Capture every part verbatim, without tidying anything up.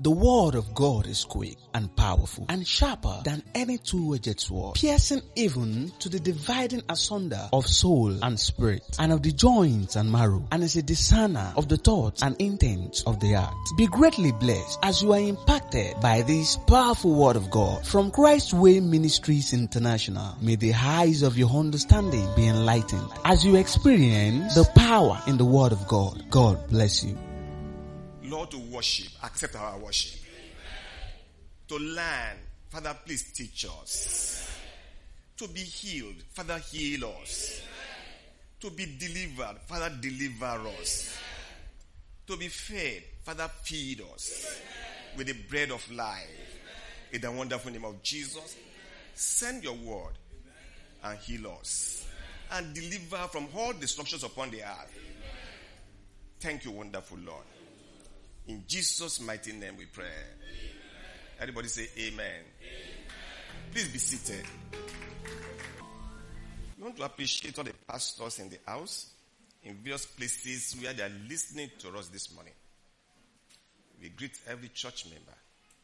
The word of God is quick and powerful and sharper than any two-edged sword, piercing even to the dividing asunder of soul and spirit and of the joints and marrow, and is a discerner of the thoughts and intents of the heart. Be greatly blessed as you are impacted by this powerful word of God from Christ Way Ministries International. May the eyes of your understanding be enlightened as you experience the power in the word of God. God bless you. Lord, to worship, accept our worship. Amen. To learn, Father, please teach us. Amen. To be healed, Father, heal us. Amen. To be delivered, Father, deliver us. Amen. To be fed, Father, feed us. Amen. With the bread of life. Amen. In the wonderful name of Jesus, amen. Send your word and heal us. Amen. And deliver from all destructions upon the earth. Amen. Thank you, wonderful Lord. In Jesus' mighty name we pray. Amen. Everybody say amen. Amen. Please be seated. We want to appreciate all the pastors in the house, in various places where they are listening to us this morning. We greet every church member.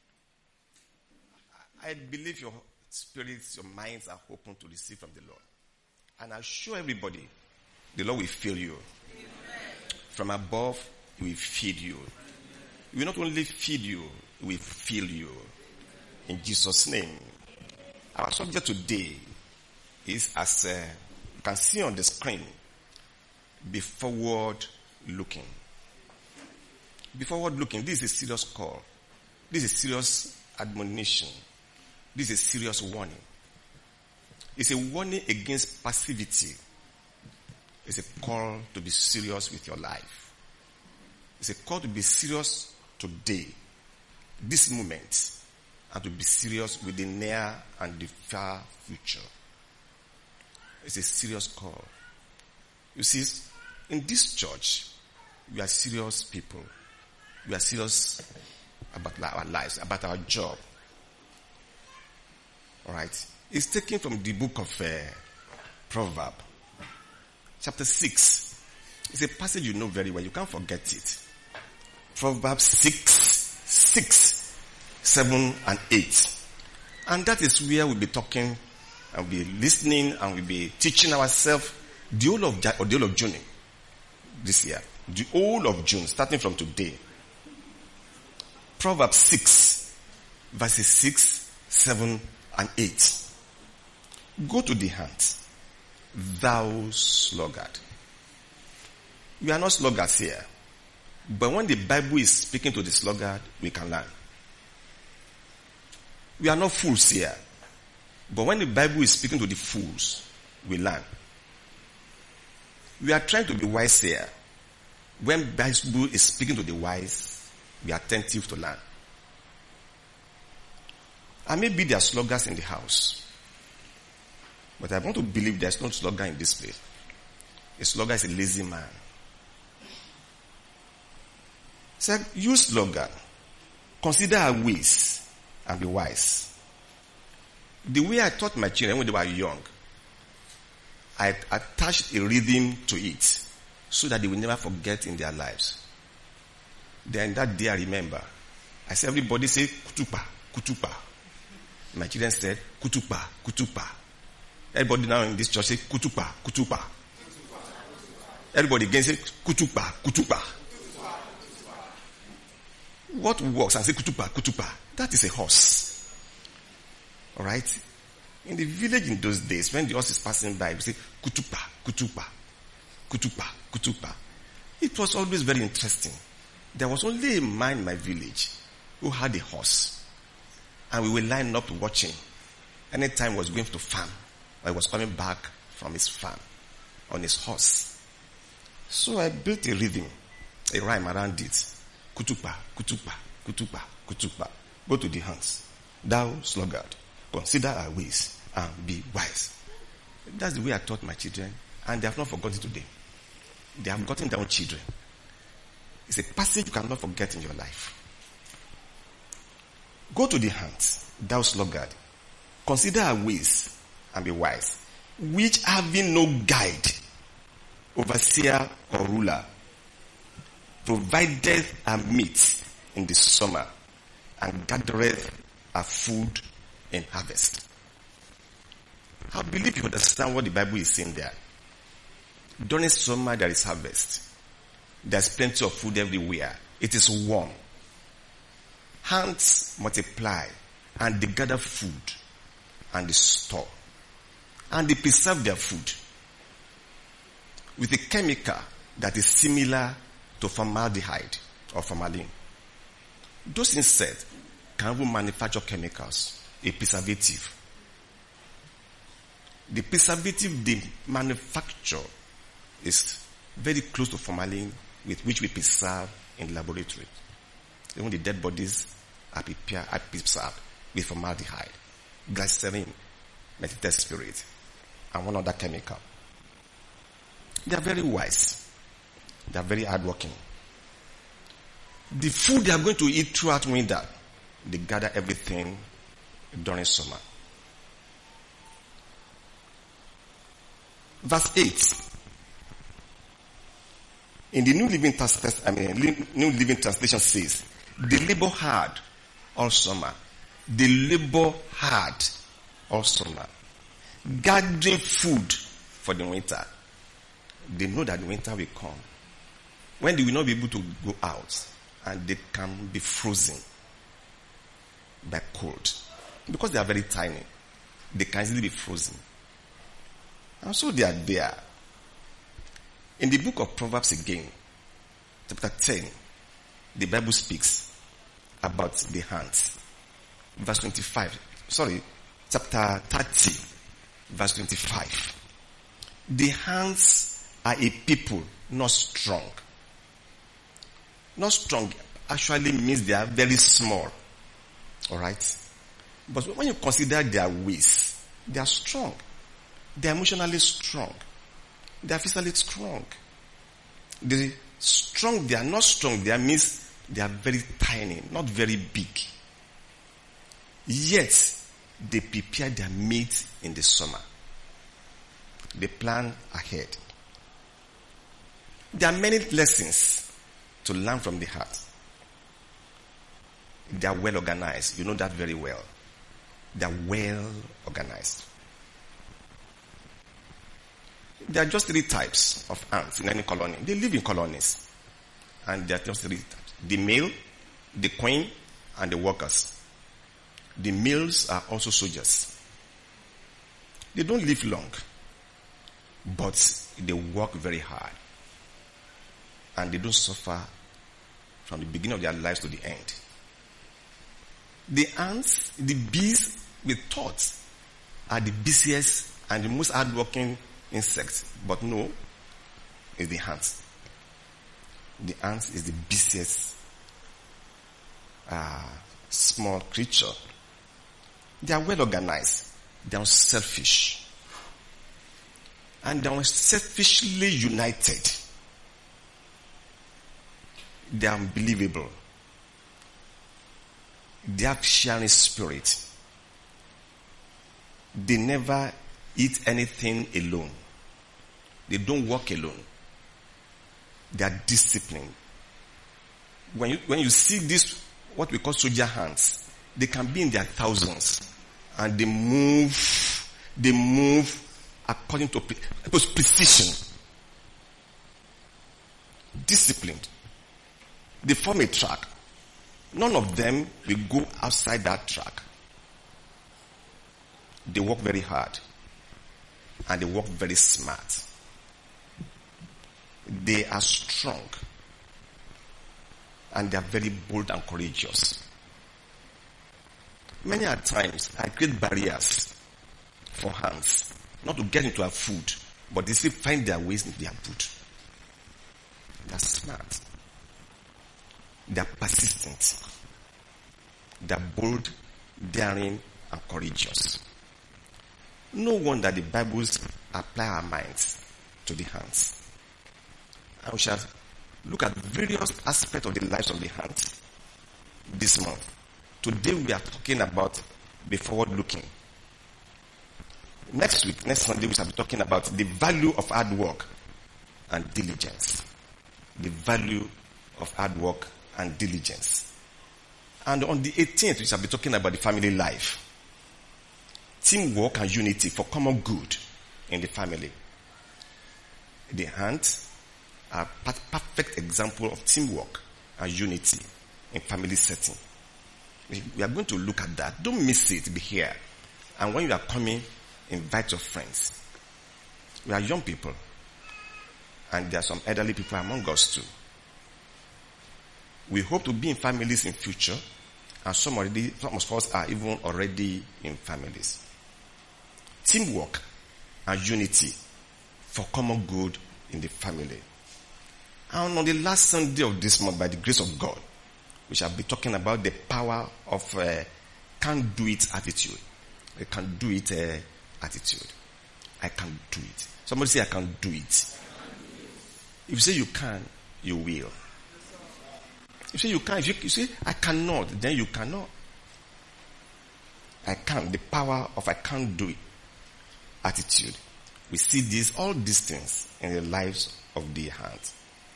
I believe your spirits, your minds are open to receive from the Lord. And I assure everybody, the Lord will fill you. Amen. From above, He will feed you. He will not only feed you, He will fill you. In Jesus' name. Our subject today is, as uh, you can see on the screen, be forward looking. Be forward looking. This is a serious call. This is a serious admonition. This is a serious warning. It's a warning against passivity. It's a call to be serious with your life. It's a call to be serious today, this moment, and to be serious with the near and the far future. It's a serious call. You see, in this church, we are serious people. We are serious about our lives, about our job. Alright? It's taken from the book of uh, Proverbs, chapter six. It's a passage you know very well. You can't forget it. Proverbs six, six, seven, and eight. And that is where we'll be talking and we'll be listening and we'll be teaching ourselves the whole of, or the whole of June this year. The whole of June, starting from today. Proverbs six, verses six, seven, and eight. Go to the hand, thou sluggard. We are not sluggards here. But when the Bible is speaking to the sluggard, we can learn. We are not fools here. But when the Bible is speaking to the fools, we learn. We are trying to be wise here. When the Bible is speaking to the wise, we are attentive to learn. And maybe there are sluggards in the house. But I want to believe there's no sluggard in this place. A sluggard is a lazy man. So, you sluggard, consider our ways and be wise. The way I taught my children when they were young, I attached a rhythm to it so that they will never forget in their lives. Then that day I remember, I said, everybody say, kutupa, kutupa. My children said, kutupa, kutupa. Everybody now in this church say, kutupa, kutupa. Everybody again say, kutupa, kutupa. What works and say kutupa, kutupa? That is a horse. Alright? In the village in those days, when the horse is passing by, we say kutupa, kutupa, kutupa, kutupa. It was always very interesting. There was only a man in my village who had a horse. And we were lined up watching. Anytime he was going to farm, or he was coming back from his farm on his horse. So I built a rhythm, a rhyme around it. Kutupa, kutupa, kutupa, kutupa. Go to the hands. Thou sluggard, consider our ways and be wise. That's the way I taught my children, and they have not forgotten today. They have gotten their own children. It's a passage you cannot forget in your life. Go to the hands, thou sluggard, consider our ways and be wise, which having no guide, overseer or ruler, provided a meat in the summer, and gathereth a food in harvest. I believe you understand what the Bible is saying there. During summer, there is harvest. There's plenty of food everywhere. It is warm. Hands multiply, and they gather food, and they store, and they preserve their food with a chemical that is similar to formaldehyde or formalin. Those insects can even manufacture chemicals, a preservative. The preservative they manufacture is very close to formalin, with which we preserve in laboratory. Even the dead bodies are prepared, are preserved with formaldehyde, glycerin, methyl spirit, and one other chemical. They are very wise. They are very hardworking. The food they are going to eat throughout winter, they gather everything during summer. Verse eight. In the New Living Translation, I mean, New Living Translation says, they labor hard all summer. They labor hard all summer, gathering food for the winter. They know that the winter will come, when they will not be able to go out, and they can be frozen by cold. Because they are very tiny, they can easily be frozen. And so they are there. In the book of Proverbs again, chapter ten, the Bible speaks about the hands. Verse twenty-five, sorry, chapter thirty, verse twenty-five. The hands are a people not strong. Not strong actually means they are very small. Alright? But when you consider their ways, they are strong. They are emotionally strong. They are physically strong. They strong, they are not strong. They means they are very tiny, not very big. Yet, they prepare their meat in the summer. They plan ahead. There are many lessons to learn from the heart. They are well organized. You know that very well. They are well organized. There are just three types of ants in any colony. They live in colonies. And there are just three types. The male, the queen, and the workers. The males are also soldiers. They don't live long, but they work very hard. And they don't suffer from the beginning of their lives to the end. The ants, the bees with thoughts, are the busiest and the most hardworking insects. But no, it's the ants. The ants is the busiest uh, small creature. They are well organized. They are selfish. And they are selfishly united. They are unbelievable. They have sharing spirit. They never eat anything alone. They don't work alone. They are disciplined. When you, when you see this, what we call soldier ants, they can be in their thousands. And they move, they move according to precision. Disciplined. They form a track. None of them will go outside that track. They work very hard. And they work very smart. They are strong. And they are very bold and courageous. Many a times, I create barriers for ants, not to get into our food, but they still find their ways in their food. They are smart. They are persistent. They are bold, daring, and courageous. No wonder the Bibles apply our minds to the ants. And we shall look at various aspects of the lives of the ants this month. Today we are talking about the forward looking. Next week, next Sunday, we shall be talking about the value of hard work and diligence. The value of hard work and diligence. And on the eighteenth, we shall be talking about the family life. Teamwork and unity for common good in the family. The hands are a perfect example of teamwork and unity in family setting. We are going to look at that. Don't miss it. Be here. And when you are coming, invite your friends. We are young people. And there are some elderly people among us too. We hope to be in families in future. And some already, some of us are even already in families. Teamwork and unity for common good in the family. And on the last Sunday of this month, by the grace of God, we shall be talking about the power of uh, can't do it attitude. A can do it uh, attitude. I can do it. Somebody say I can do it. If you say you can, you will. If you say you can, if you, you say I cannot, then you cannot. I can. The power of I can't do it attitude. We see this, all these things in the lives of the hands.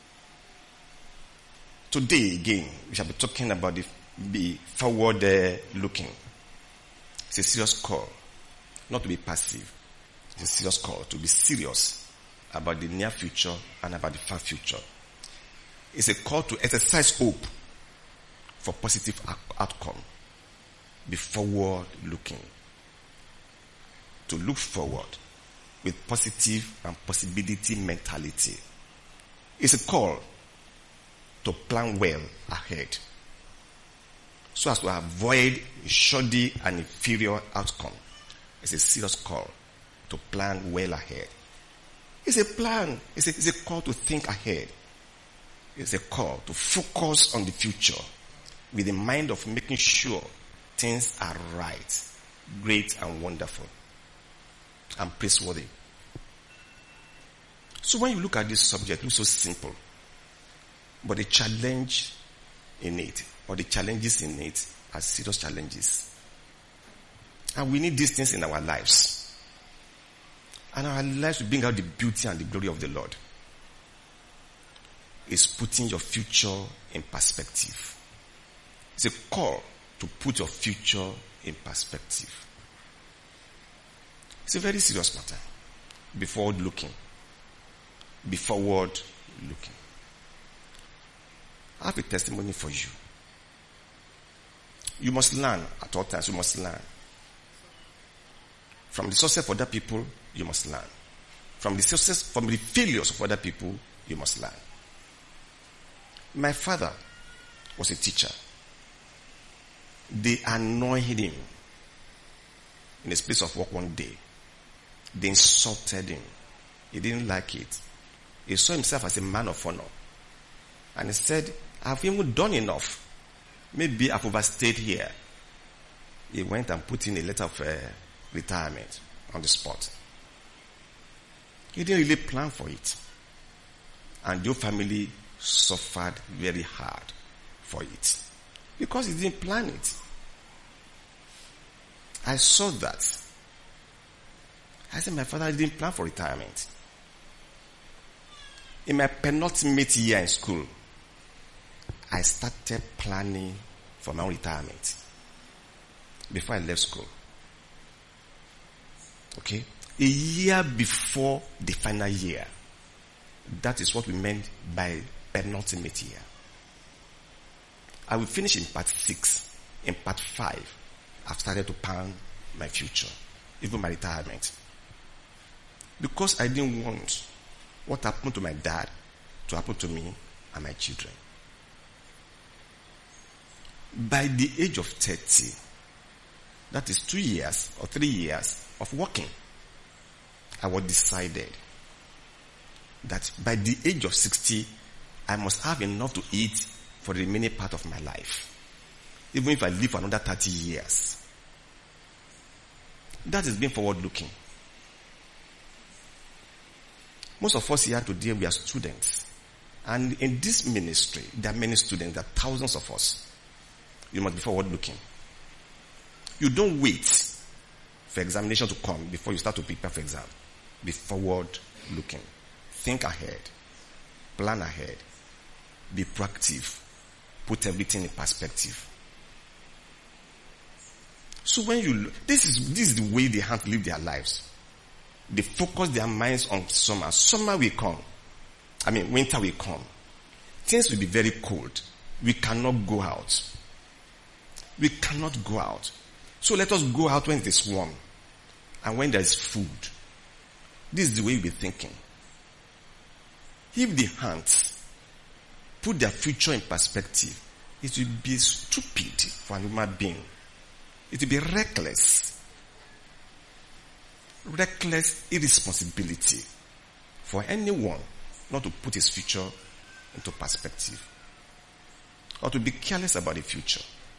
Today again, we shall be talking about the, the forward uh, looking. It's a serious call, not to be passive. It's a serious call to be serious about the near future and about the far future. It's a call to exercise hope for positive outcome. Be forward looking. To look forward with positive and possibility mentality. It's a call to plan well ahead so as to avoid a shoddy and inferior outcome. It's a serious call to plan well ahead. It's a plan. It's a, it's a call to think ahead. It's a call to focus on the future with the mind of making sure things are right, great and wonderful and praiseworthy. So when you look at this subject, it looks so simple. But the challenge in it, or the challenges in it, are serious challenges. And we need these things in our lives. And our lives will bring out the beauty and the glory of the Lord. It's putting your future in perspective. It's a call to put your future in perspective. It's a very serious matter. Be forward looking. Be forward looking. I have a testimony for you. You must learn at all times. You must learn. From the success of other people, you must learn. From the success, from the failures of other people, you must learn. My father was a teacher. They annoyed him in his place of work one day. They insulted him. He didn't like it. He saw himself as a man of honor. And he said, I've even done enough. Maybe I've overstayed here. He went and put in a letter of uh, retirement on the spot. He didn't really plan for it. And your family suffered very hard for it. Because he didn't plan it. I saw that. I said, my father didn't plan for retirement. In my penultimate year in school, I started planning for my own retirement before I left school. Okay? A year before the final year. That is what we meant by penultimate year. I will finish in part six. In part five, I've started to plan my future, even my retirement. Because I didn't want what happened to my dad to happen to me and my children. By the age of thirty, that is two years or three years of working, I was decided that by the age of sixty, I must have enough to eat for the remaining part of my life. Even if I live for another thirty years. That is being forward looking. Most of us here today, we are students. And in this ministry, there are many students, there are thousands of us. You must be forward looking. You don't wait for examination to come before you start to prepare for exam. Be forward looking. Think ahead. Plan ahead. Be proactive. Put everything in perspective. So when you, this is, this is the way they have to live their lives. They focus their minds on summer. Summer will come. I mean, winter will come. Things will be very cold. We cannot go out. We cannot go out. So let us go out when it is warm and when there is food. This is the way we be thinking. If the hands put their future in perspective, it will be stupid for a human being. It will be reckless. Reckless irresponsibility for anyone not to put his future into perspective or to be careless about the future.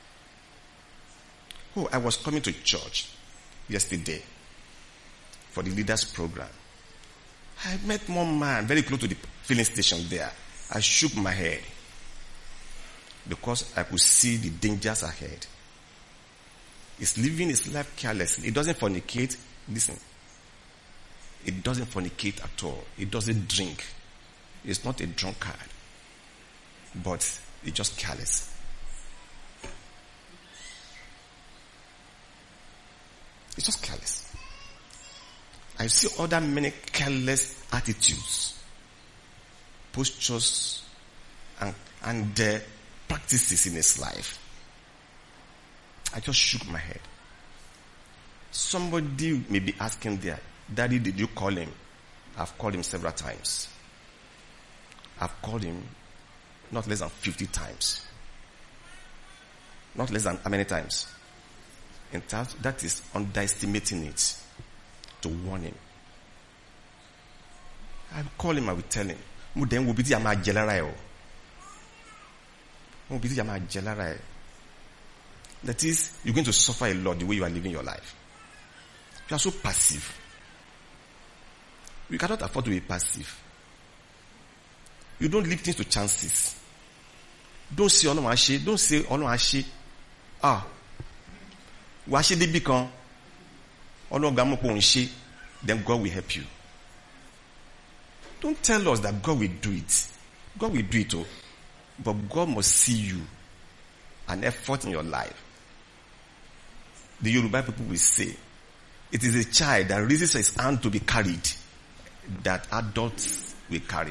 Oh, I was coming to church yesterday for the leaders program. I met one man very close to the filling station there. I shook my head because I could see the dangers ahead. He's living his life carelessly. He doesn't fornicate. Listen. He doesn't fornicate at all. He doesn't drink. He's not a drunkard. But he's just careless. He's just careless. I see other many careless attitudes, postures, and, and uh, practices in his life. I just shook my head. Somebody may be asking there, Daddy, did you call him? I've called him several times. I've called him not less than fifty times. Not less than how many times? In fact, that is underestimating it. To warn him. I will call him, I will tell him. That is, you're going to suffer a lot the way you are living your life. You are so passive. You cannot afford to be passive. You don't leave things to chances. Don't say Olo Ashe. Don't say Olo Ashe. Ah. Washe de bikon. Olo Gamo po Nshe. Then God will help you. Don't tell us that God will do it. God will do it, oh. But God must see you. An effort in your life. The Yoruba people will say, it is a child that raises his hand to be carried that adults will carry.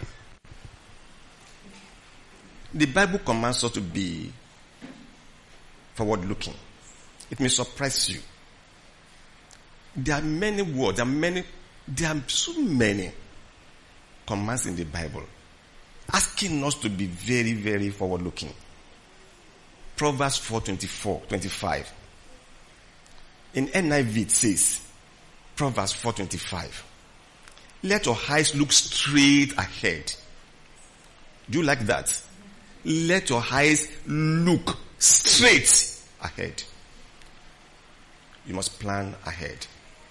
The Bible commands us to be forward looking. It may surprise you. There are many words, there are many, there are so many commands in the Bible asking us to be very, very forward looking. Proverbs four twenty-four, twenty-five. In N I V it says, Proverbs four twenty-five. Let your eyes look straight ahead. Do you like that? Let your eyes look straight ahead. You must plan ahead.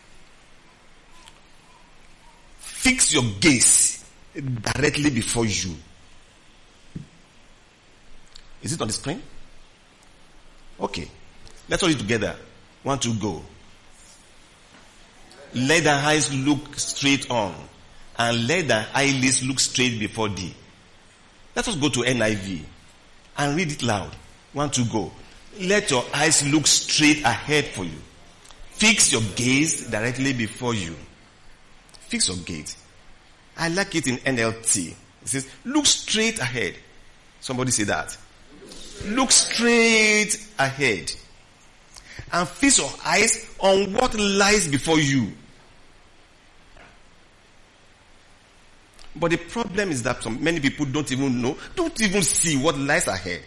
Fix your gaze directly before you. Is it on the screen? Okay. Let's all read together. One, two, go. Let the eyes look straight on, and let the eyelids look straight before thee. Let us go to N I V and read it loud. One, two, go. Let your eyes look straight ahead for you. Fix your gaze directly before you. Fix your gaze. I like it in N L T. It says, look straight ahead. Somebody say that. Look straight ahead. And fix your eyes on what lies before you. But the problem is that some, many people don't even know, don't even see what lies ahead.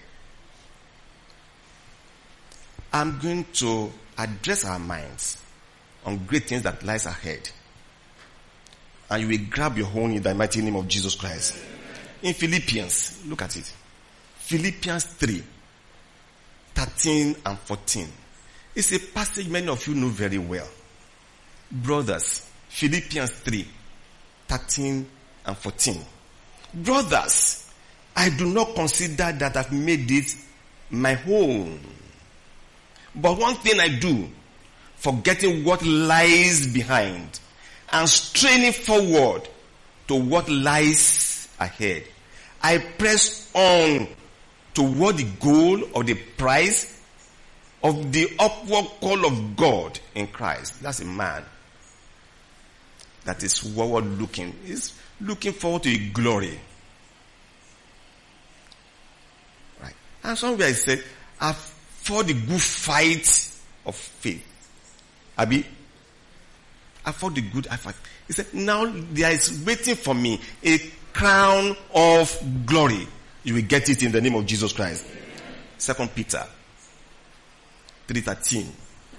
I'm going to address our minds on great things that lies ahead. And you will grab your own in the mighty name of Jesus Christ. In Philippians, look at it. Philippians three, thirteen and fourteen. It's a passage many of you know very well. Brothers, Philippians three, thirteen and fourteen. Brothers, I do not consider that I've made it my own. But one thing I do, forgetting what lies behind and straining forward to what lies ahead, I press on toward the goal of the prize of the upward call of God in Christ. That's a man that is forward looking. He's looking forward to a glory. Right. And somewhere I said, I've fought the good fight of faith. Abi, I fought the good I fought. He said, now there is waiting for me a crown of glory. You will get it in the name of Jesus Christ. Second Peter three thirteen.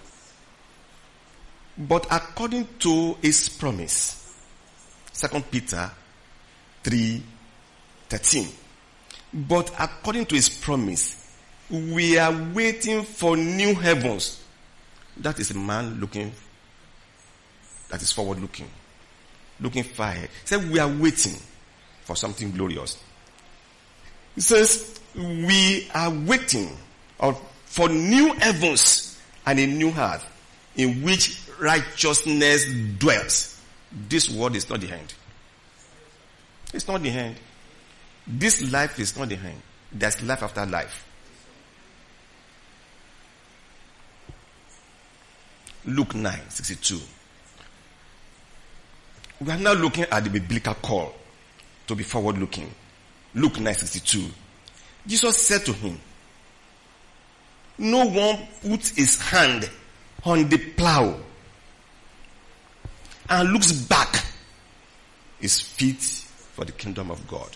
But according to his promise, Second Peter three thirteen. But according to his promise, we are waiting for new heavens. That is a man looking, that is forward looking, looking far ahead. He said, we are waiting for something glorious. He says, we are waiting for new heavens and a new earth in which righteousness dwells. This world is not the end. It's not the end. This life is not the end. There's life after life. Luke nine sixty-two. We are now looking at the biblical call to be forward looking. Luke nine sixty-two. Jesus said to him, no one puts his hand on the plow and looks back is fit for the kingdom of God.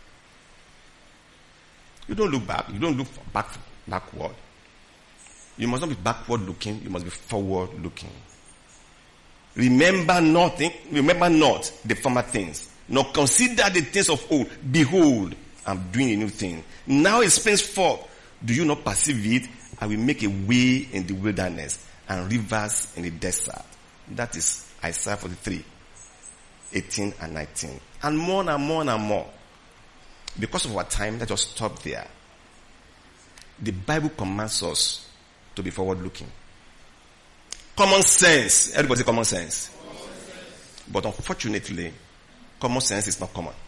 You don't look back. You don't look back, backward. You must not be backward looking. You must be forward looking. Remember nothing. Remember not the former things. Nor consider the things of old. Behold, I'm doing a new thing. Now it springs forth. Do you not perceive it? I will make a way in the wilderness and rivers in the desert. That is Isaiah forty-three, eighteen and nineteen. And more and more and more. Because of our time, let us stop there. The Bible commands us to be forward looking. Common sense. Everybody say common sense. Common sense. But unfortunately, common sense is not common.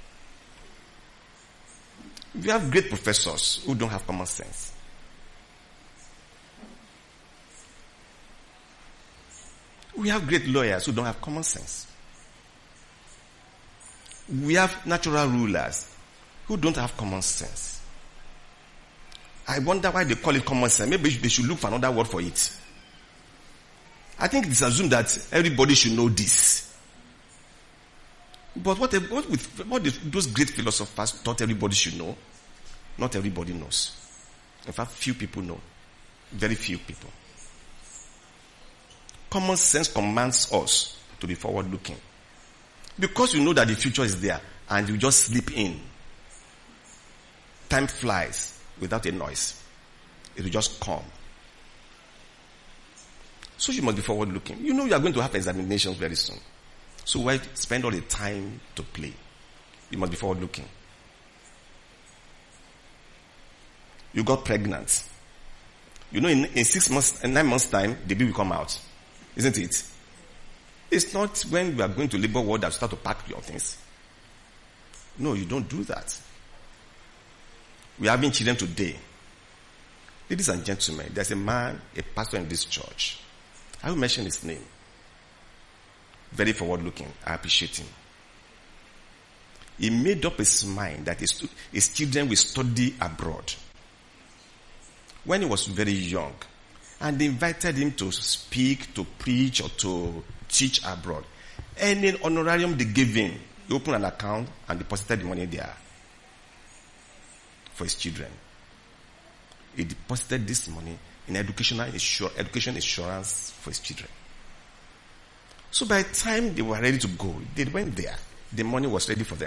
We have great professors who don't have common sense. We have great lawyers who don't have common sense. We have natural rulers who don't have common sense. I wonder why they call it common sense. Maybe they should look for another word for it. I think it's assumed that everybody should know this. But what, what, with, what those great philosophers thought everybody should know, not everybody knows. In fact, few people know. Very few people. Common sense commands us to be forward looking. Because you know that the future is there and you just slip in. Time flies without a noise. It will just come. So you must be forward looking. You know you are going to have examinations very soon. So why spend all the time to play? You must be forward looking. You got pregnant. You know in, in six months, in nine months time, the baby will come out. Isn't it? It's not when you are going to labor ward that you start to pack your things. No, you don't do that. We are having children today. Ladies and gentlemen, there's a man, a pastor in this church. I will mention his name. Very forward looking. I appreciate him. He made up his mind that his, his children will study abroad. When he was very young, and they invited him to speak, to preach, or to teach abroad. Any honorarium they gave him, he opened an account and deposited the money there for his children. He deposited this money in educational insur- education insurance for his children. So by the time they were ready to go, they went there. The money was ready for them.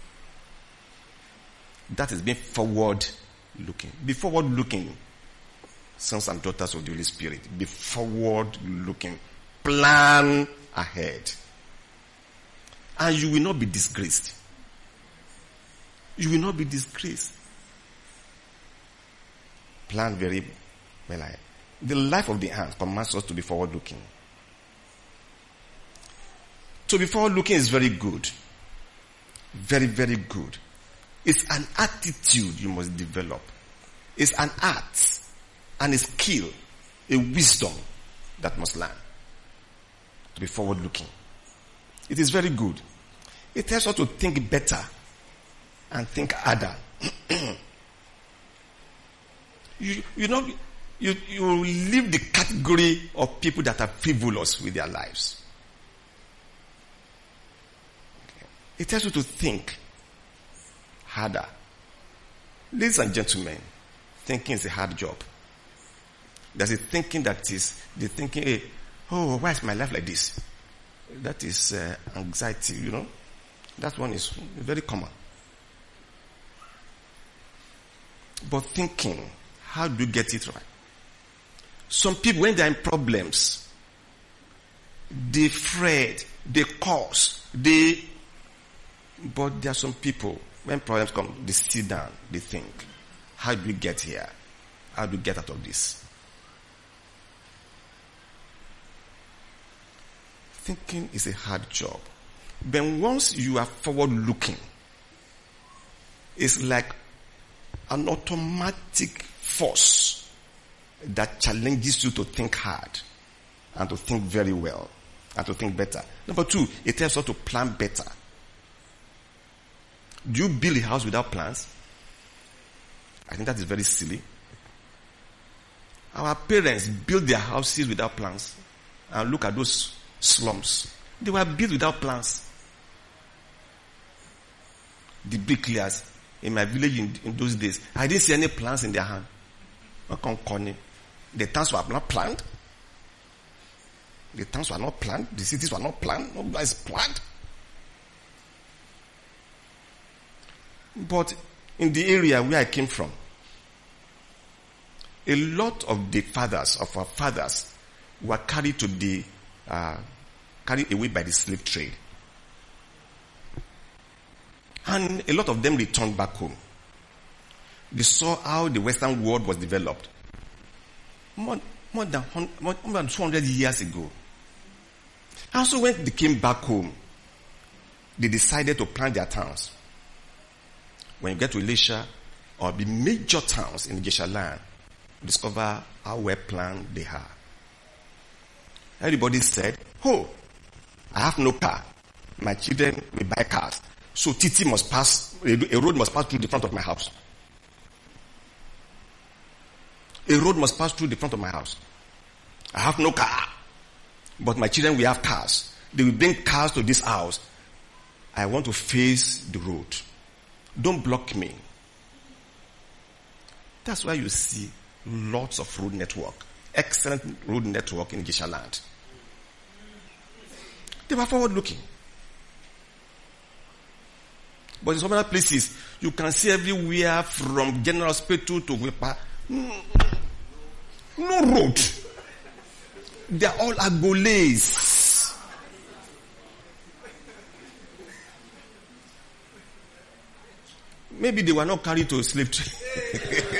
That is being forward looking. Be forward looking. Sons and daughters of the Holy Spirit. Be forward looking. Plan ahead. And you will not be disgraced. You will not be disgraced. Plan very well ahead. The life of the hand commands us to be forward looking. To be forward looking is very good. Very, very good. It's an attitude you must develop. It's an art and a skill a wisdom that must learn to be forward looking. It is very good. It helps us to think better and think harder. you, you know, you, you leave the category of people that are frivolous with their lives. Okay. It helps you to think harder. Ladies and gentlemen, thinking is a hard job. There's a thinking that is the thinking, hey, oh, why is my life like this? That is uh, anxiety, you know. That one is very common. But thinking, how do you get it right? Some people, when they're in problems, they fret, they curse, they... But there are some people, when problems come, they sit down, they think, how do we get here? How do we get out of this? Thinking is a hard job. But once you are forward looking, it's like an automatic force that challenges you to think hard and to think very well and to think better. Number two, it helps us to plan better. Do you build a house without plans? I think that is very silly. Our parents built their houses without plans. And look at those slums. They were built without plans. The bricklayers in my village in, in those days, I didn't see any plans in their hand. The towns were not planned. The towns were not planned. The cities were not planned. Nobody is planned. But in the area where I came from, a lot of the fathers of our fathers were carried to the uh, carried away by the slave trade. And a lot of them returned back home. They saw how the Western world was developed. More, more, than, more, more than two hundred years ago. And so when they came back home, they decided to plant their towns. When you get to Elisha or the major towns in the Gesha land, discover how well planned they are. Everybody said, oh, I have no car. My children will buy cars. So Titi must pass, a road must pass through the front of my house. A road must pass through the front of my house. I have no car. But my children will have cars. They will bring cars to this house. I want to face the road. Don't block me. That's why you see lots of road network. Excellent road network in Gesha land. They were forward looking. But in some other places, you can see everywhere from General Hospital to Wepa. No road. They are all agboles. Maybe they were not carried to a slave trade.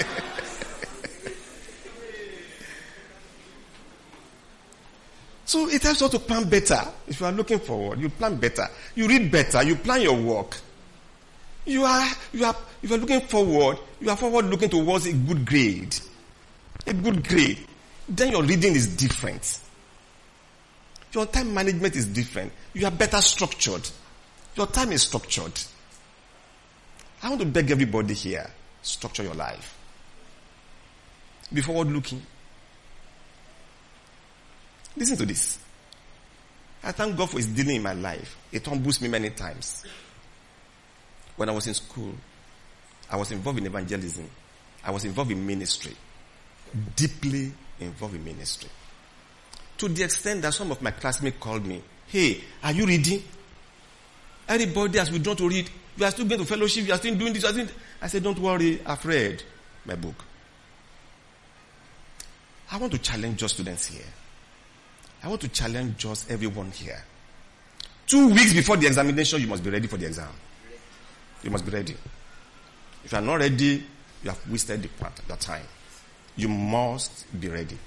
So it helps us to plan better. If you are looking forward, you plan better. You read better. You plan your work. You are, you are, if you are looking forward, you are forward looking towards a good grade. A good grade. Then your reading is different. Your time management is different. You are better structured. Your time is structured. I want to beg everybody here, structure your life. Be forward looking. Listen to this. I thank God for His dealing in my life. It humbles me many times. When I was in school, I was involved in evangelism. I was involved in ministry. Deeply involved in ministry. To the extent that some of my classmates called me, hey, are you reading? Everybody has withdrawn to read. You are still going to fellowship. You are still doing this. Still... I said, don't worry. I've read my book. I want to challenge your students here. I want to challenge just everyone here. Two weeks before the examination, you must be ready for the exam. You must be ready. If you are not ready, you have wasted the, the time. You must be ready.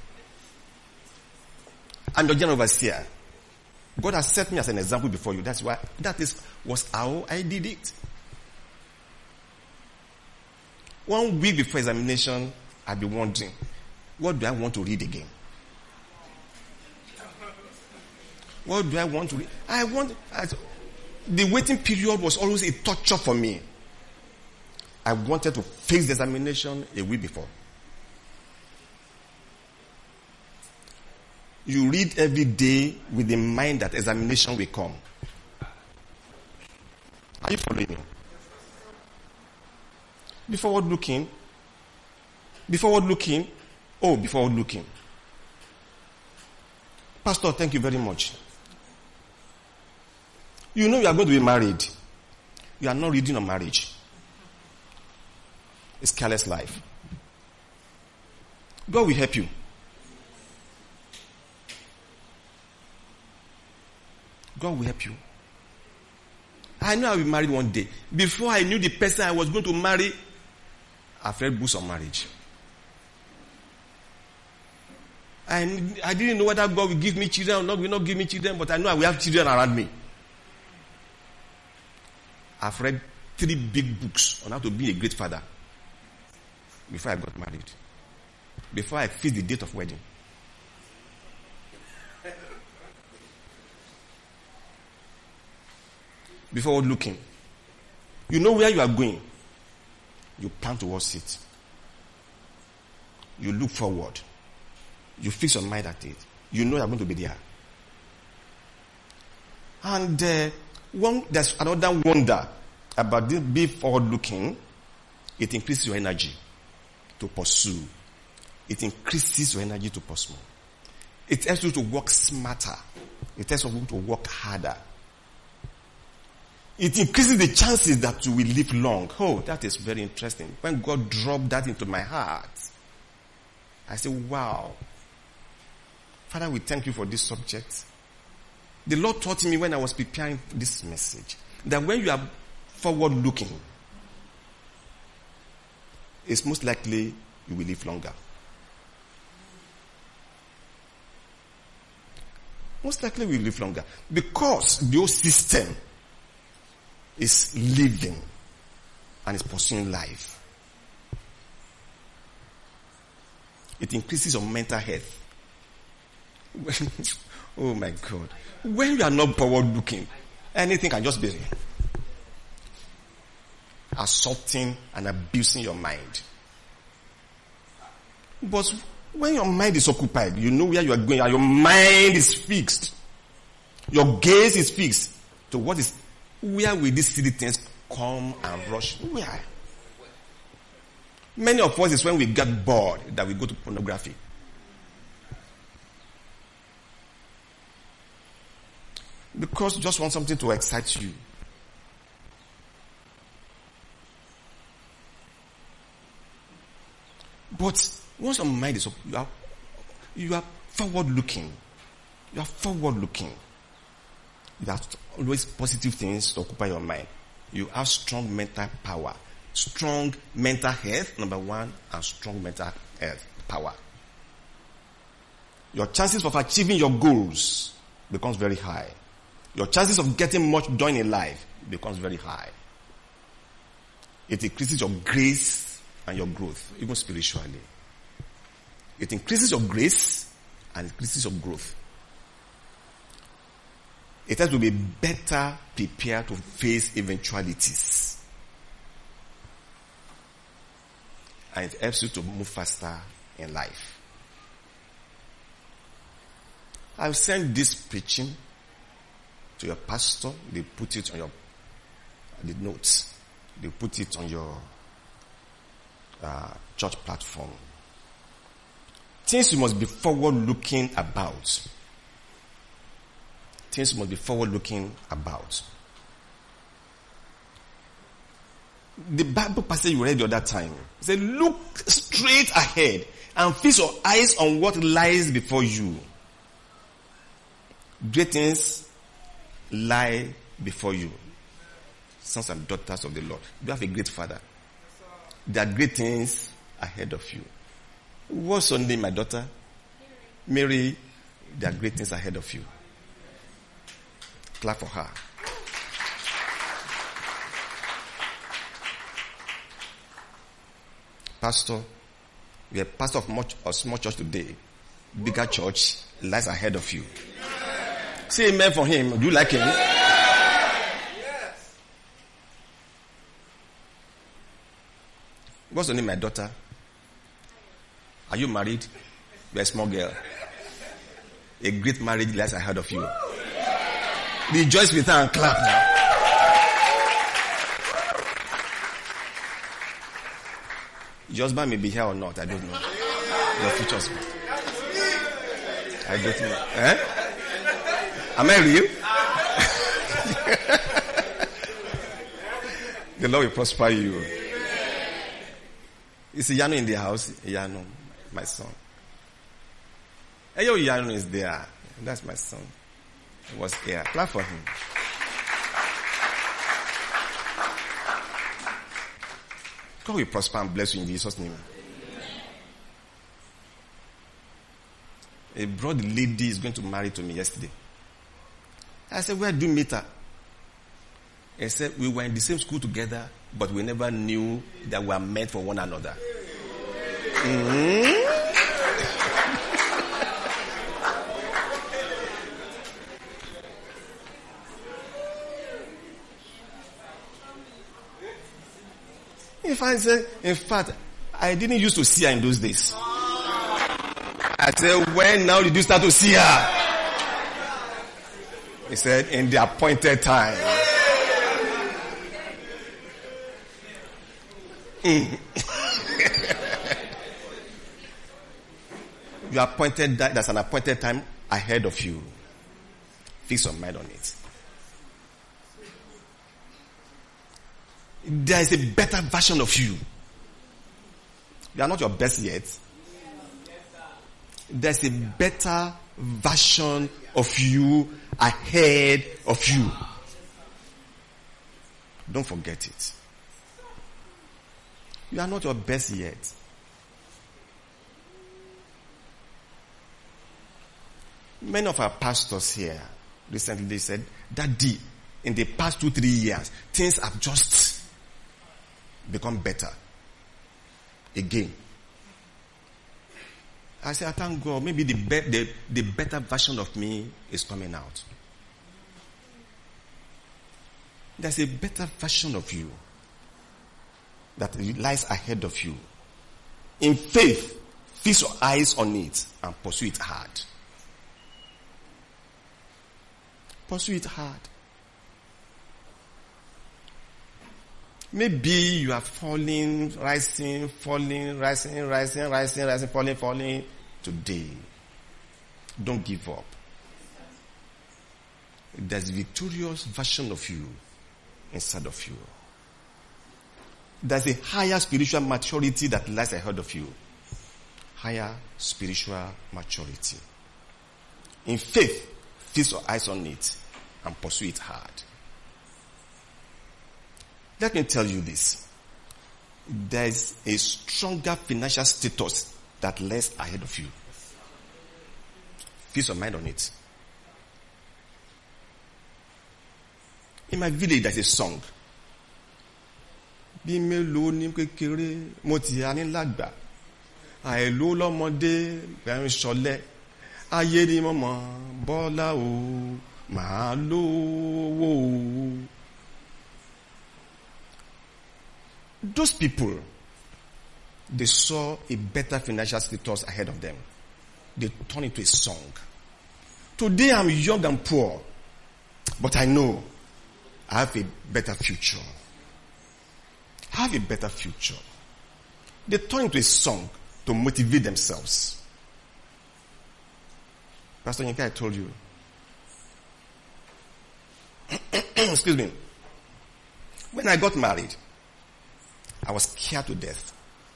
I'm your general overseer. God has set me as an example before you. That's why, that is, was how I did it. One week before examination, I'd be wondering, what do I want to read again? What do I want to read? I want, I, the waiting period was always a torture for me. I wanted to face the examination a week before. You read every day with the mind that examination will come. Are you following me? Be forward looking. Be forward looking. Oh, be forward looking. Pastor, thank you very much. You know you are going to be married. You are not reading on marriage. It's careless life. God will help you. God will help you. I knew I would be married one day. Before I knew the person I was going to marry, I've read books on marriage. I, I didn't know whether God will give me children or not, will not give me children, but I know I will have children around me. I've read three big books on how to be a great father before I got married. Before I fixed the date of wedding. Before looking. You know where you are going. You plan towards it. You look forward. You fix your mind at it. You know you are going to be there. And uh, one, there's another wonder about this being forward looking. It increases your energy to pursue. It increases your energy to pursue. It helps you to work smarter. It helps you to work harder. It increases the chances that you will live long. Oh, that is very interesting. When God dropped that into my heart, I said, wow. Father, we thank you for this subject. The Lord taught me when I was preparing this message that when you are forward looking, it's most likely you will live longer. Most likely we will live longer. Because the whole system is living and is pursuing life. It increases your mental health. Oh my God. When you are not forward looking, anything can just be assaulting and abusing your mind. But when your mind is occupied, you know where you are going, and your mind is fixed. Your gaze is fixed to what is, where will these silly things come and rush? Where? Many of us is when we get bored that we go to pornography. Because you just want something to excite you. But once your mind is up, you are, you are forward looking. You are forward looking. You have always positive things to occupy your mind. You have strong mental power. Strong mental health, number one, and strong mental health power. Your chances of achieving your goals becomes very high. Your chances of getting much done in life becomes very high. It increases your grace and your growth, even spiritually. It increases your grace and increases your growth. It has to be better prepared to face eventualities. And it helps you to move faster in life. I've sent this preaching to your pastor. They put it on your the notes. They put it on your uh, church platform. Things you must be forward looking about. Things you must be forward looking about. The Bible passage you read the other time said, look straight ahead and fix your eyes on what lies before you. Great things lie before you. Sons and daughters of the Lord. You have a great father. There are great things ahead of you. What's your name, my daughter? Mary. Mary. There are great things ahead of you. Clap for her. Pastor, we are pastor of much or small church today. Bigger church lies ahead of you. Say amen for him. Do you like him? What's the name of my daughter? Are you married? You're a small girl. A great marriage lies ahead of you. Rejoice with her and clap now. Your husband may be here or not, I don't know. Your future husband. I don't know. Eh? Am I real? The Lord will prosper you. Is Yano in the house? Yano, my son. Eyo Yano is there. That's my son. He was here. Clap for him. God will prosper and bless you in Jesus' name. A broad lady is going to marry to me yesterday. I said, where do you meet her? He said, we were in the same school together, but we never knew that we were meant for one another. Mm-hmm. In fact, in fact, I didn't used to see her in those days. I said, when now did you start to see her? He said, in the appointed time. Mm. You are appointed, that, that's an appointed time ahead of you. Fix your mind on it. There is a better version of you. You are not your best yet. There's a better version of you ahead of you. Don't forget it. You are not your best yet. Many of our pastors here recently said, Daddy, in the past two, three years, things have just become better. Again. I say, I thank God, maybe the, be- the, the better version of me is coming out. There's a better version of you that lies ahead of you. In faith, fix your eyes on it and pursue it hard. Pursue it hard. Maybe you are falling, rising, falling, rising, rising, rising, rising, falling, falling today. Don't give up. There's a victorious version of you inside of you. There's a higher spiritual maturity that lies ahead of you. Higher spiritual maturity. In faith, fix your eyes on it and pursue it hard. Let me tell you this. There is a stronger financial status that lies ahead of you. Fix your mind on it. In my village, there's a song. Bí mélòó ní kékeré mo ti há ní lágbà. Àìló lọ́mọdé bẹ̀rù ṣọ̀lẹ. Ayé ni mo mọ̀ bọ́lá o màá lówó o. Those people, they saw a better financial status ahead of them. They turned it to a song. Today I'm young and poor, but I know I have a better future. I have a better future. They turned it into a song to motivate themselves. Pastor Yinka, I told you. Excuse me. When I got married, I was scared to death.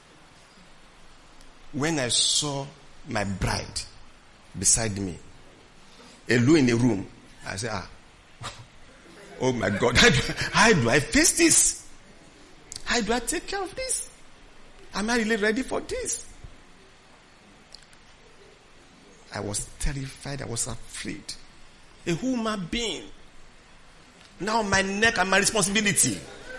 When I saw my bride beside me, alone in a room, I said, ah, oh my God, how do, how do I face this? How do I take care of this? Am I really ready for this? I was terrified. I was afraid. A human being. Now my neck and my responsibility.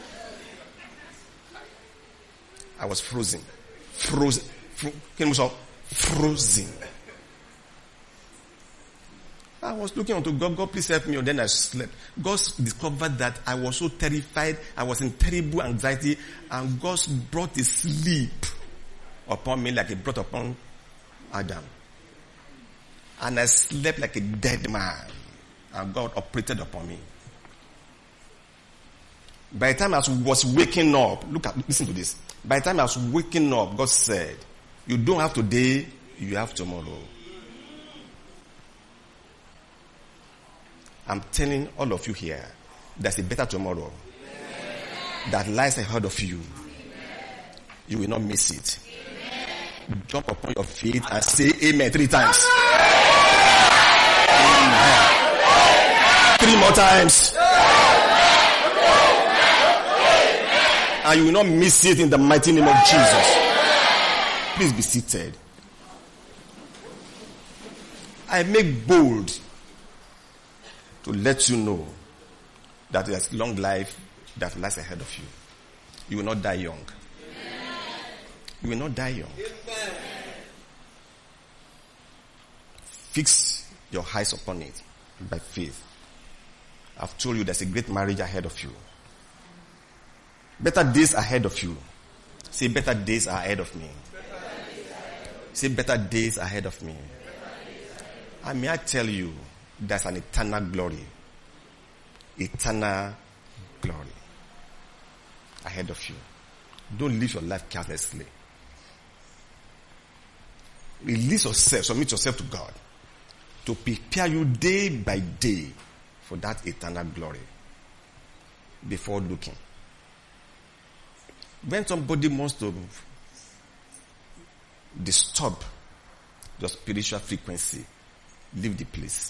I was frozen. Frozen. Fro- Frozen. I was looking unto God, God please help me, and then I slept. God discovered that I was so terrified, I was in terrible anxiety, and God brought a sleep upon me like He brought upon Adam. And I slept like a dead man, and God operated upon me. By the time I was waking up, look at, listen to this. By the time I was waking up, God said, you don't have today, you have tomorrow. I'm telling all of you here, there's a better tomorrow that lies ahead of you. You will not miss it. Jump upon your feet and say amen three times. Amen. Three more times. And you will not miss it in the mighty name of Jesus. Please be seated. I make bold to let you know that there's long life that lies ahead of you. You will not die young. You will not die young. Fix your eyes upon it by faith. I've told you there's a great marriage ahead of you. Better days ahead of you. Say, better days are ahead of me. Say, better days ahead of me. And may I tell you, there's an eternal glory. Eternal glory ahead of you. Don't live your life carelessly. Release yourself, submit yourself to God to prepare you day by day for that eternal glory before looking. When somebody wants to disturb your spiritual frequency, leave the place.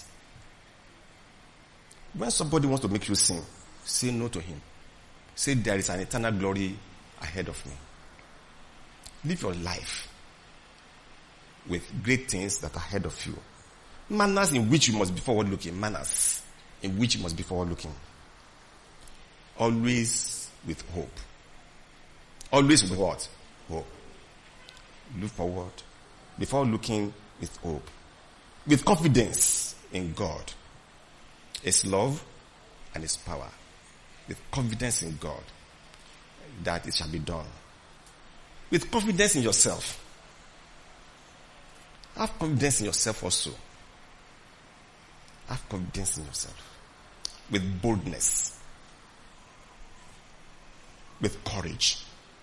When somebody wants to make you sin, say no to him. Say there is an eternal glory ahead of me. Live your life with great things that are ahead of you. Manners in which you must be forward looking. Manners in which you must be forward looking. Always with hope. Always with what? Hope. Look forward. Before looking with hope. With confidence in God. His love and His power. With confidence in God. That it shall be done. With confidence in yourself. Have confidence in yourself also. Have confidence in yourself. With boldness. With courage.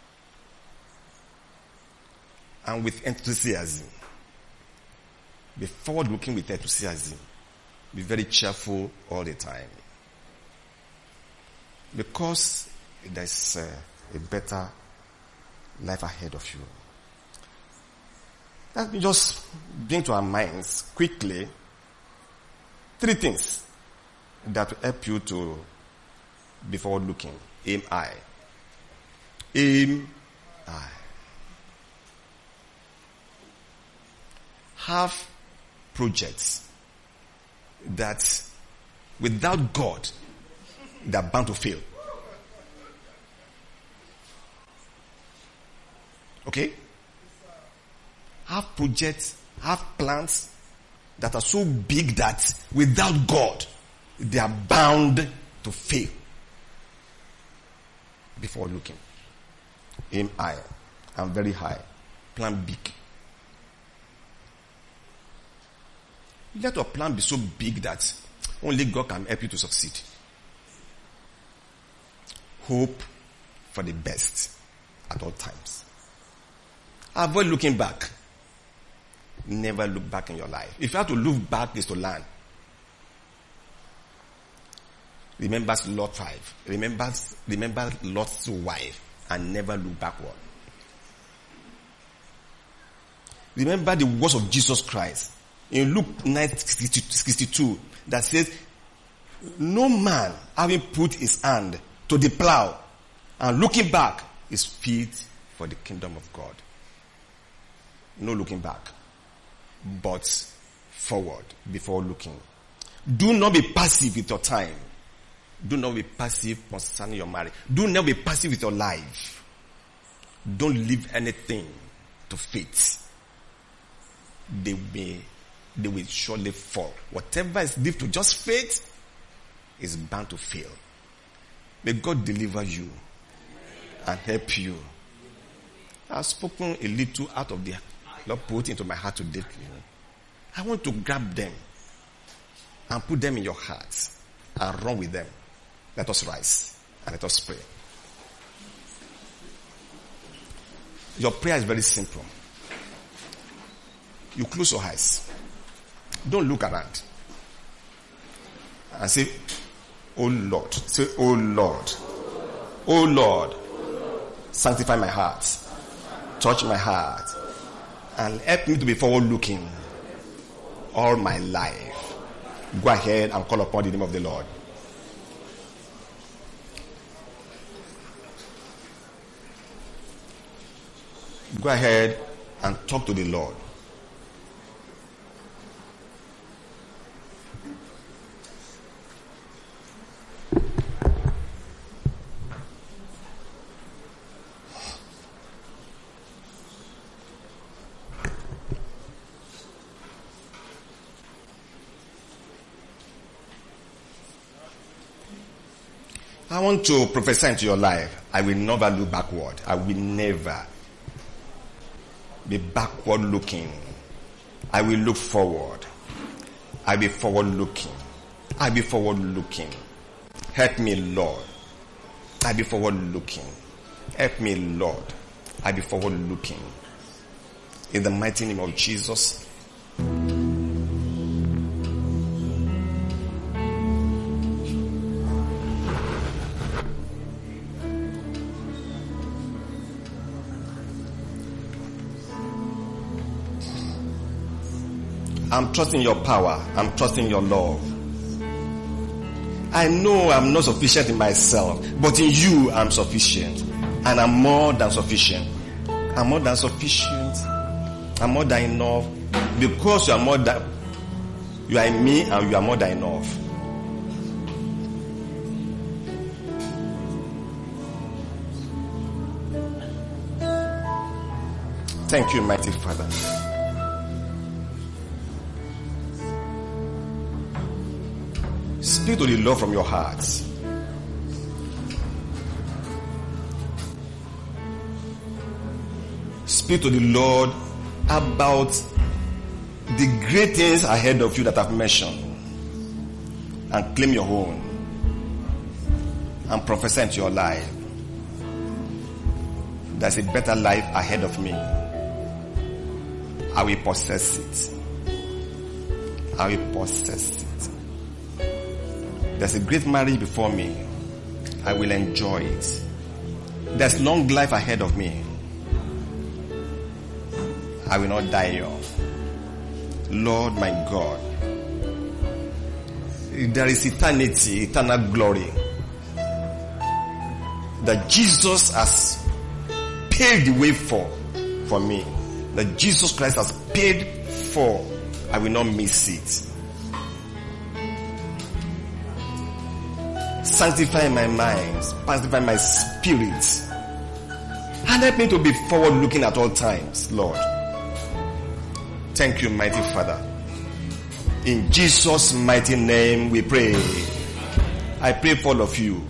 And with enthusiasm. Be forward looking with enthusiasm. Be very cheerful all the time. Because there's uh, a better life ahead of you. Let me just bring to our minds quickly three things that will help you to be forward looking. Aim high. Aim high. Have projects that without God they are bound to fail. Okay? Have projects, have plans that are so big that without God they are bound to fail. Before looking. Aim high and very high. Plan big. Let your plan be so big that only God can help you to succeed. Hope for the best at all times. Avoid looking back. Never look back in your life. If you have to look back, is to learn. Remember Lot five. Remember, remember Lot's wife and never look backward. Remember the words of Jesus Christ in Luke nine sixty-two that says, no man having put his hand to the plow and looking back is fit for the kingdom of God. No looking back, but forward before looking. Do not be passive with your time. Do not be passive concerning your marriage. Do not be passive with your life. Don't leave anything to fate. They may they will surely fall. Whatever is left to just faith is bound to fail. May God deliver you and help you. I've spoken a little out of the Lord put into my heart today. I want to grab them and put them in your heart and run with them. Let us rise and let us pray. Your prayer is very simple. You close your eyes. Don't look around. And say, oh Lord. Say, oh Lord. Oh Lord. Sanctify my heart. Touch my heart. And help me to be forward looking all my life. Go ahead and call upon the name of the Lord. Go ahead and talk to the Lord. I want to prophesy into your life. I will never look backward. I will never be backward looking. I will look forward. I will be forward looking. I will be forward looking. Help me, Lord. I will be forward looking. Help me, Lord. I will be forward looking. In the mighty name of Jesus. I'm trusting your power. I'm trusting your love. I know I'm not sufficient in myself, but in you I'm sufficient. And I'm more than sufficient. I'm more than sufficient. I'm more than enough. Because you are more than, you are in me and you are more than enough. Thank you, mighty Father. Speak to the Lord from your hearts. Speak to the Lord about the great things ahead of you that I've mentioned. And claim your own. And prophesy into your life. There's a better life ahead of me. I will possess it. I will possess it. There's a great marriage before me. I will enjoy it. There's long life ahead of me. I will not die young. Lord my God, there is eternity, eternal glory that Jesus has paid the way for, for me. That Jesus Christ has paid for. I will not miss it. Sanctify my mind, sanctify my spirit, and help me to be forward looking at all times, Lord. Thank you, mighty Father. In Jesus' mighty name we pray. I pray for all of you.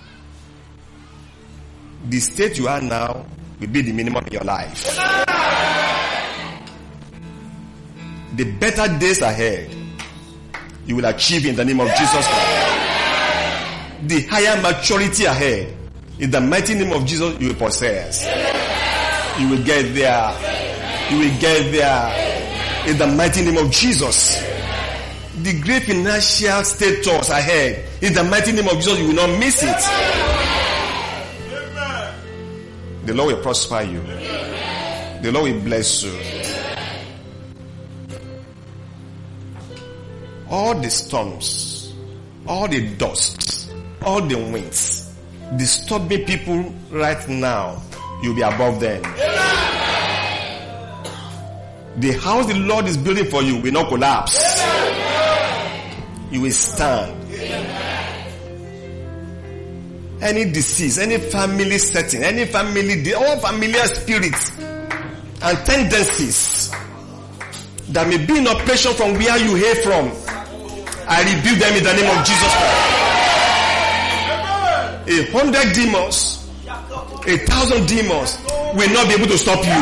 The state you are now will be the minimum in your life. The better days ahead you will achieve in the name of Jesus Christ. The higher maturity ahead, in the mighty name of Jesus, you will possess. You will get there. You will get there. In the mighty name of Jesus. The great financial status ahead, in the mighty name of Jesus, you will not miss it. The Lord will prosper you. The Lord will bless you. All the storms, all the dust, all the winds disturbing people right now, you'll be above them. The house the Lord is building for you will not collapse. You will stand. Any disease, any family setting, any family, all familiar spirits and tendencies There may be an oppression from where you hail from. I rebuke them in the name of Jesus Christ. A hundred demons, a thousand demons will not be able to stop you.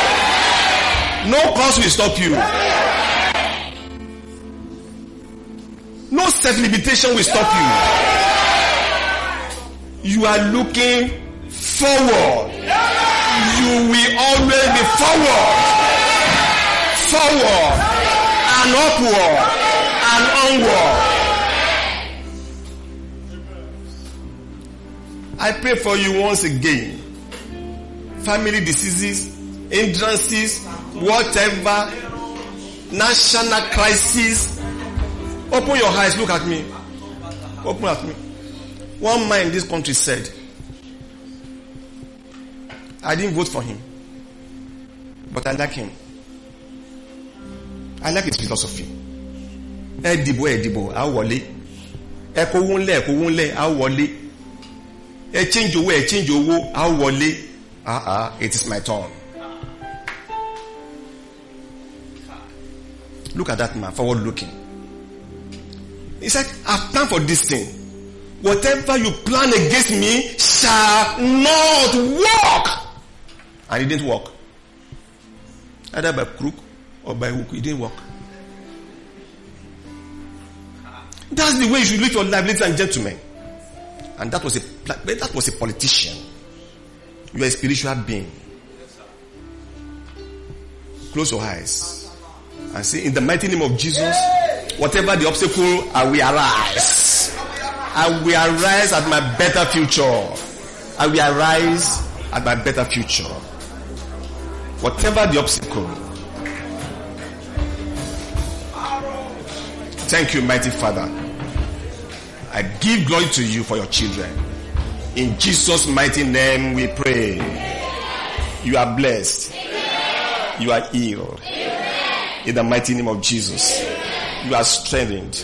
No cause will stop you. No self-limitation will stop you. You are looking forward. You will always be forward. Forward and upward and onward. I pray for you once again. Family diseases, hindrances, whatever, national crisis. Open your eyes, look at me. Open at me. One man in this country said, I didn't vote for him, but I like him. I like his philosophy. Edibo, edibo, I wole. Eko wonle, eko wonle, I wole. E change owo, e change owo, I wole. Ah ah, it is my turn. Look at that man, forward looking. He said, I've planned for this thing. Whatever you plan against me shall not work. And it didn't work. Either by crook or by hook, it didn't work. That's the way you should live your life, ladies and gentlemen. And that was a that was a politician. You are a spiritual being. Close your eyes and say, in the mighty name of Jesus, whatever the obstacle, I will arise. I will arise at my better future. I will arise at my better future. Whatever the obstacle. Thank you, mighty Father. I give glory to you for your children. In Jesus' mighty name we pray. You are blessed. You are healed. In the mighty name of Jesus. You are strengthened.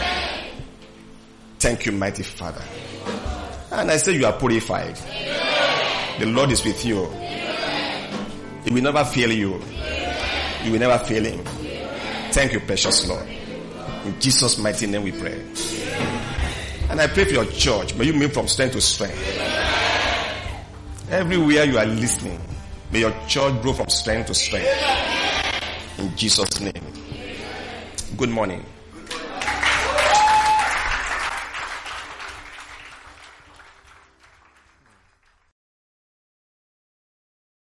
Thank you, mighty Father. And I say you are purified. The Lord is with you. He will never fail you. You will never fail him. Thank you, precious Lord. In Jesus' mighty name we pray. And I pray for your church. May you move from strength to strength. Everywhere you are listening, may your church grow from strength to strength. In Jesus' name. Good morning.